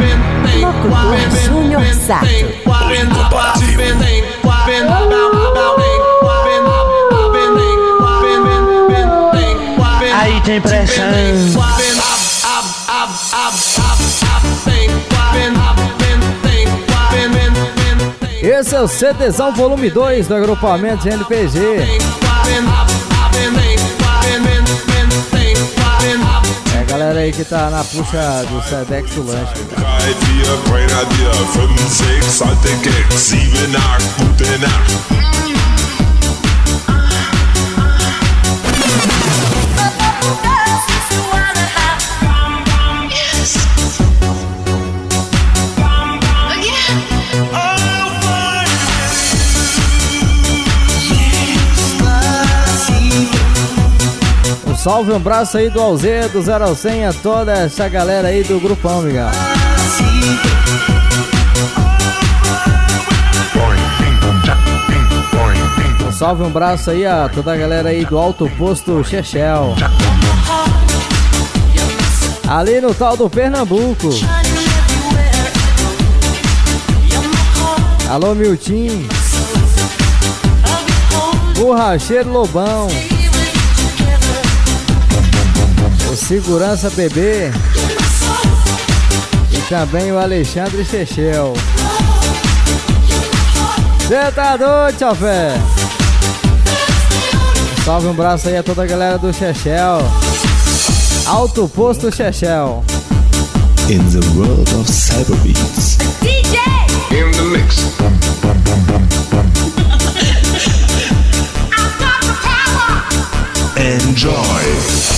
Locutor Júnior Sato. Aí tem pressão. Esse é o CDzão volume 2 do agrupamento de NPG. É a galera aí que tá na puxa do Sedex do lanche. Salve, um abraço aí do Alzê, do 0 ao 100, a toda essa galera aí do grupão, Miguel. Um salve, um abraço aí a toda a galera aí do Alto Posto Chechel. Ali no tal do Pernambuco. Alô, Miltim. Borracheiro Lobão. O Segurança Bebê e também o Alexandre Chechel. Cê tá doido, tchau, fé? Salve, um abraço aí a toda a galera do Chechel. Alto Posto Chechel. In the world of cyberbeats. DJ! In the mix. Enjoy.